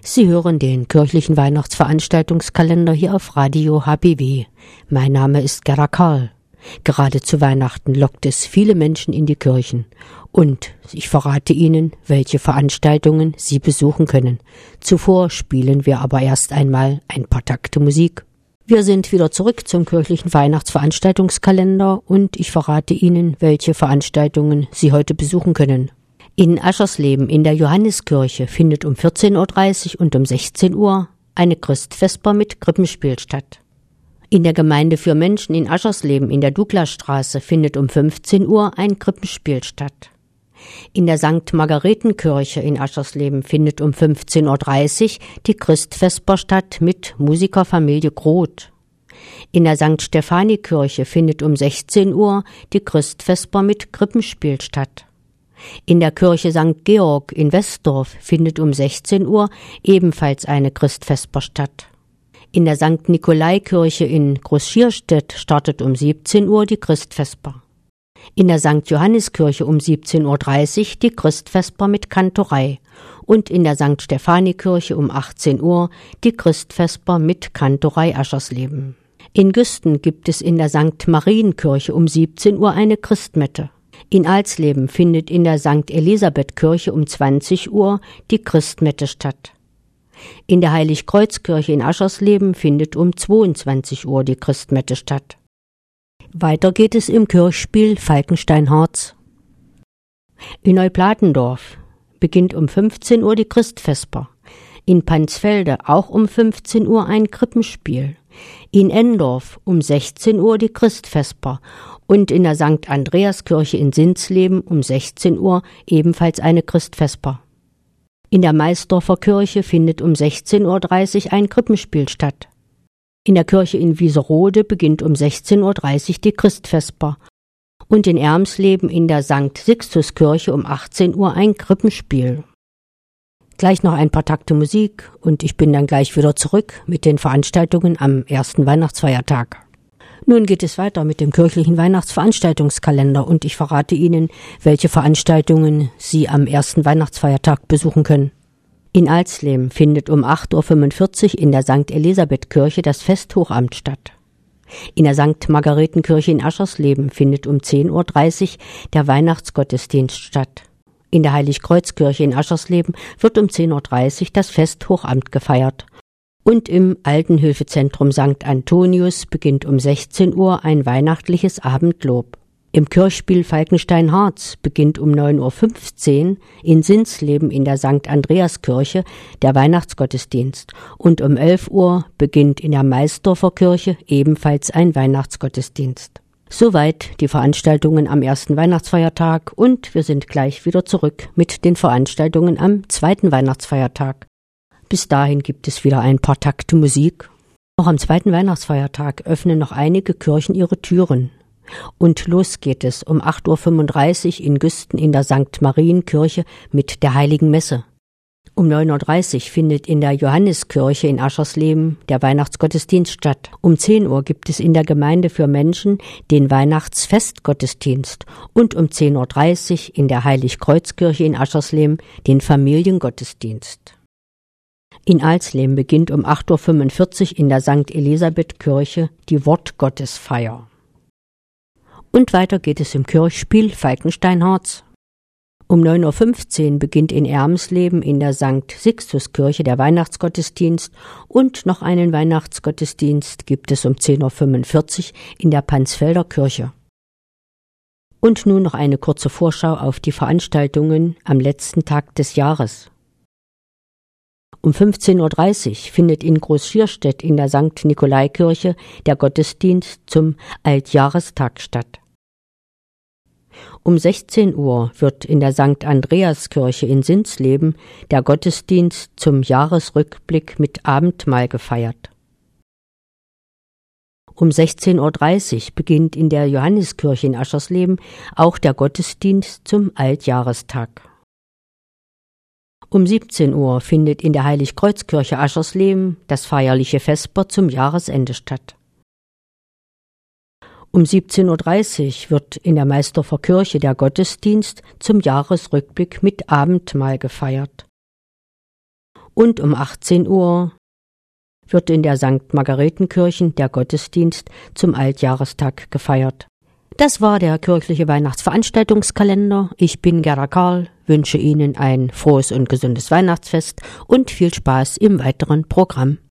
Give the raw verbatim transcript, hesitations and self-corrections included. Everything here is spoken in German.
Sie hören den kirchlichen Weihnachtsveranstaltungskalender hier auf Radio H B W. Mein Name ist Gerda Karl. Gerade zu Weihnachten lockt es viele Menschen in die Kirchen. Und ich verrate Ihnen, welche Veranstaltungen Sie besuchen können. Zuvor spielen wir aber erst einmal ein paar Takte Musik. Wir sind wieder zurück zum kirchlichen Weihnachtsveranstaltungskalender und ich verrate Ihnen, welche Veranstaltungen Sie heute besuchen können. In Aschersleben in der Johanneskirche findet um vierzehn Uhr dreißig und um sechzehn Uhr eine Christvesper mit Krippenspiel statt. In der Gemeinde für Menschen in Aschersleben in der Douglasstraße findet um fünfzehn Uhr ein Krippenspiel statt. In der Sankt Margaretenkirche in Aschersleben findet um fünfzehn Uhr dreißig die Christvesper statt mit Musikerfamilie Groth. In der Sankt Stephanikirche findet um sechzehn Uhr die Christvesper mit Krippenspiel statt. In der Kirche Sankt Georg in Westdorf findet um sechzehn Uhr ebenfalls eine Christvesper statt. In der Sankt Nikolaikirche in Großschierstedt startet um siebzehn Uhr die Christvesper. In der Sankt Johanneskirche um siebzehn Uhr dreißig die Christvesper mit Kantorei und in der Sankt Stephanikirche um achtzehn Uhr die Christvesper mit Kantorei Aschersleben. In Güsten gibt es in der Sankt Marienkirche um siebzehn Uhr eine Christmette. In Alsleben findet in der Sankt Elisabethkirche um zwanzig Uhr die Christmette statt. In der Heiligkreuzkirche in Aschersleben findet um zweiundzwanzig Uhr die Christmette statt. Weiter geht es im Kirchspiel Falkenstein-Harz. In Neuplatendorf beginnt um fünfzehn Uhr die Christvesper. In Pansfelde auch um fünfzehn Uhr ein Krippenspiel. In Endorf um sechzehn Uhr die Christvesper und in der Sankt Andreaskirche in Sinsleben um sechzehn Uhr ebenfalls eine Christvesper. In der Maisdorfer Kirche findet um sechzehn Uhr dreißig ein Krippenspiel statt. In der Kirche in Wieserode beginnt um sechzehn Uhr dreißig die Christvesper und in Ermsleben in der Sankt Sixtuskirche um achtzehn Uhr ein Krippenspiel. Gleich noch ein paar Takte Musik und ich bin dann gleich wieder zurück mit den Veranstaltungen am ersten Weihnachtsfeiertag. Nun geht es weiter mit dem kirchlichen Weihnachtsveranstaltungskalender und ich verrate Ihnen, welche Veranstaltungen Sie am ersten Weihnachtsfeiertag besuchen können. In Alsleben findet um acht Uhr fünfundvierzig in der Sankt Elisabethkirche das Festhochamt statt. In der Sankt Margaretenkirche in Aschersleben findet um zehn Uhr dreißig der Weihnachtsgottesdienst statt. In der Heiligkreuzkirche in Aschersleben wird um zehn Uhr dreißig das Festhochamt gefeiert. Und im Altenhilfezentrum Sankt Antonius beginnt um sechzehn Uhr ein weihnachtliches Abendlob. Im Kirchspiel Falkenstein-Harz beginnt um neun Uhr fünfzehn in Sinsleben in der Sankt Andreaskirche der Weihnachtsgottesdienst und um elf Uhr beginnt in der Maisdorfer Kirche ebenfalls ein Weihnachtsgottesdienst. Soweit die Veranstaltungen am ersten Weihnachtsfeiertag und wir sind gleich wieder zurück mit den Veranstaltungen am zweiten Weihnachtsfeiertag. Bis dahin gibt es wieder ein paar Takte Musik. Auch am zweiten Weihnachtsfeiertag öffnen noch einige Kirchen ihre Türen. Und los geht es um acht Uhr fünfunddreißig in Güsten in der Sankt Marienkirche mit der Heiligen Messe. Um neun Uhr dreißig findet in der Johanneskirche in Aschersleben der Weihnachtsgottesdienst statt. Um zehn Uhr gibt es in der Gemeinde für Menschen den Weihnachtsfestgottesdienst und um zehn Uhr dreißig in der Heiligkreuzkirche in Aschersleben den Familiengottesdienst. In Alsleben beginnt um acht Uhr fünfundvierzig in der Sankt Elisabethkirche die Wortgottesfeier. Und weiter geht es im Kirchspiel Falkenstein-Harz. Um neun Uhr fünfzehn beginnt in Ermsleben in der Sankt Sixtuskirche der Weihnachtsgottesdienst und noch einen Weihnachtsgottesdienst gibt es um zehn Uhr fünfundvierzig in der Pansfelder Kirche. Und nun noch eine kurze Vorschau auf die Veranstaltungen am letzten Tag des Jahres. Um fünfzehn Uhr dreißig findet in Großschierstedt in der Sankt Nikolaikirche der Gottesdienst zum Altjahrestag statt. Um sechzehn Uhr wird in der Sankt Andreaskirche in Sinsleben der Gottesdienst zum Jahresrückblick mit Abendmahl gefeiert. Um sechzehn Uhr dreißig beginnt in der Johanneskirche in Aschersleben auch der Gottesdienst zum Altjahrestag. Um siebzehn Uhr findet in der Heiligkreuzkirche Aschersleben das feierliche Vesper zum Jahresende statt. Um siebzehn Uhr dreißig wird in der Maisdorfer Kirche der Gottesdienst zum Jahresrückblick mit Abendmahl gefeiert. und um achtzehn Uhr wird in der Sankt Margaretenkirchen der Gottesdienst zum Altjahrestag gefeiert. Das war der kirchliche Weihnachtsveranstaltungskalender. Ich bin Gera Karl, wünsche Ihnen ein frohes und gesundes Weihnachtsfest und viel Spaß im weiteren Programm.